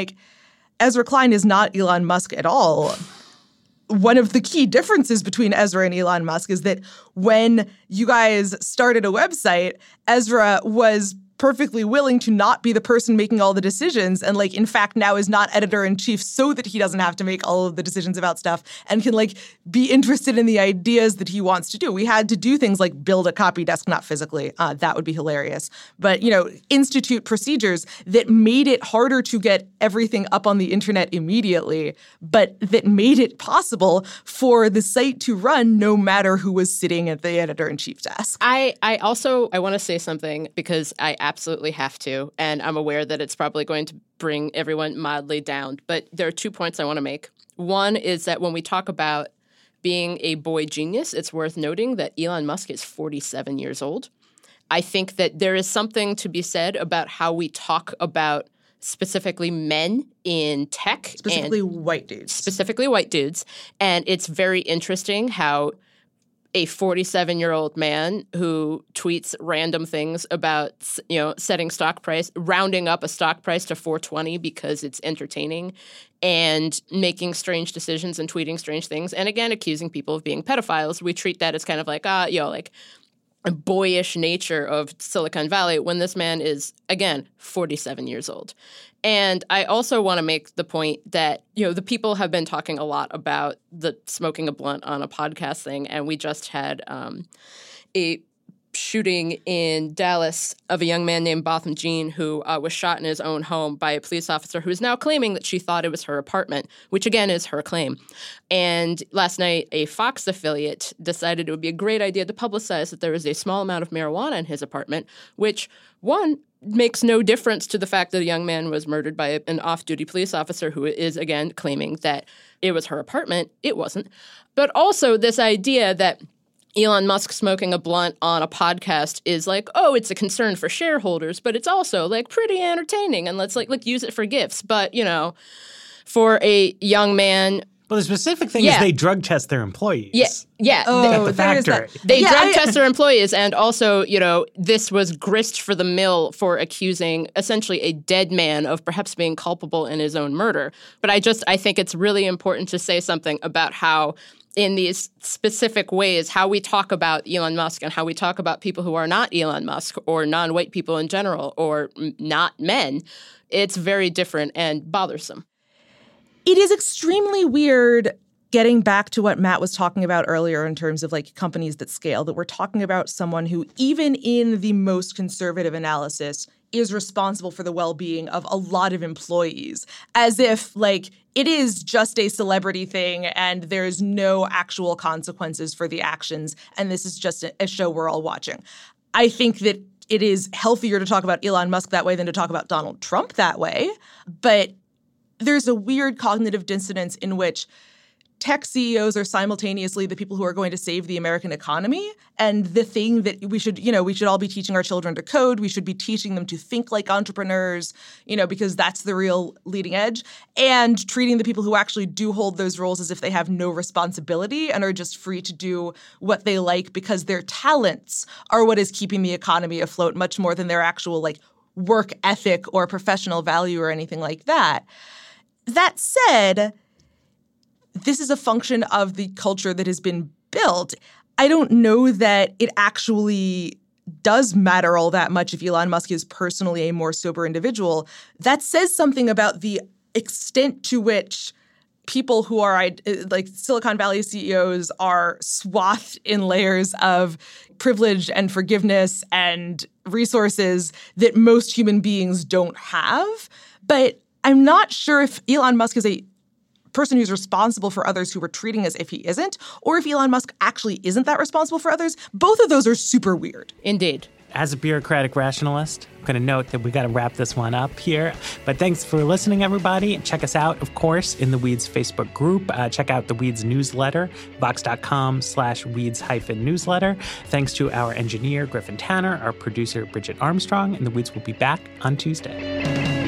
Ezra Klein is not Elon Musk at all. One of the key differences between Ezra and Elon Musk is that when you guys started a website, Ezra was perfectly willing to not be the person making all the decisions and, in fact, now is not editor-in-chief so that he doesn't have to make all of the decisions about stuff and can, be interested in the ideas that he wants to do. We had to do things like build a copy desk, not physically. That would be hilarious. But, institute procedures that made it harder to get everything up on the internet immediately, but that made it possible for the site to run no matter who was sitting at the editor-in-chief desk. I want to say something because I absolutely have to, and I'm aware that it's probably going to bring everyone mildly down. But there are 2 points I want to make. One is that when we talk about being a boy genius, it's worth noting that Elon Musk is 47 years old. I think that there is something to be said about how we talk about specifically men in tech. Specifically white dudes. And it's very interesting how a 47-year-old man who tweets random things about, setting stock price, rounding up a stock price to 420 because it's entertaining, and making strange decisions and tweeting strange things, and again, accusing people of being pedophiles. We treat that as kind of a boyish nature of Silicon Valley when this man is, again, 47 years old. And I also want to make the point that, the people have been talking a lot about the smoking a blunt on a podcast thing. And we just had a shooting in Dallas of a young man named Botham Jean who was shot in his own home by a police officer who is now claiming that she thought it was her apartment, which again is her claim. And last night, a Fox affiliate decided it would be a great idea to publicize that there was a small amount of marijuana in his apartment, which, one, makes no difference to the fact that a young man was murdered by an off-duty police officer who is, again, claiming that it was her apartment. It wasn't. But also this idea that Elon Musk smoking a blunt on a podcast is it's a concern for shareholders, but it's also pretty entertaining and let's use it for gifts. But, for a young man. Well, the specific thing is they drug test their employees. Yeah. At the factory. They drug test their employees. And also, this was grist for the mill for accusing essentially a dead man of perhaps being culpable in his own murder. But I think it's really important to say something about how in these specific ways, how we talk about Elon Musk and how we talk about people who are not Elon Musk or non-white people in general or not men, it's very different and bothersome. It is extremely weird, getting back to what Matt was talking about earlier in terms of companies that scale, that we're talking about someone who, even in the most conservative analysis, is responsible for the well-being of a lot of employees, as if it is just a celebrity thing and there's no actual consequences for the actions, and this is just a show we're all watching. I think that it is healthier to talk about Elon Musk that way than to talk about Donald Trump that way, but there's a weird cognitive dissonance in which tech CEOs are simultaneously the people who are going to save the American economy, and the thing that we should all be teaching our children to code. We should be teaching them to think like entrepreneurs, because that's the real leading edge, and treating the people who actually do hold those roles as if they have no responsibility and are just free to do what they like because their talents are what is keeping the economy afloat much more than their actual work ethic or professional value or anything like that. That said, this is a function of the culture that has been built. I don't know that it actually does matter all that much if Elon Musk is personally a more sober individual. That says something about the extent to which people who are like Silicon Valley CEOs are swathed in layers of privilege and forgiveness and resources that most human beings don't have. But I'm not sure if Elon Musk is a person who's responsible for others who are treating as if he isn't, or if Elon Musk actually isn't that responsible for others. Both of those are super weird. Indeed. As a bureaucratic rationalist, I'm going to note that we got to wrap this one up here. But thanks for listening, everybody. Check us out, of course, in the Weeds Facebook group. Check out the Weeds newsletter, vox.com/Weeds-newsletter. Thanks to our engineer, Griffin Tanner, our producer, Bridget Armstrong, and the Weeds will be back on Tuesday.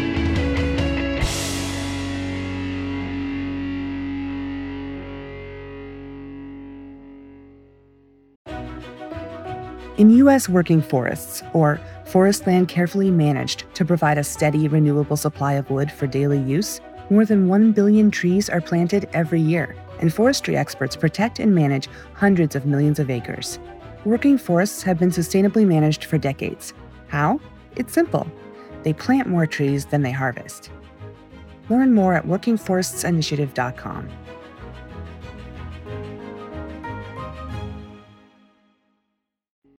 In U.S. working forests, or forest land carefully managed to provide a steady, renewable supply of wood for daily use, more than 1 billion trees are planted every year, and forestry experts protect and manage hundreds of millions of acres. Working forests have been sustainably managed for decades. How? It's simple. They plant more trees than they harvest. Learn more at workingforestsinitiative.com.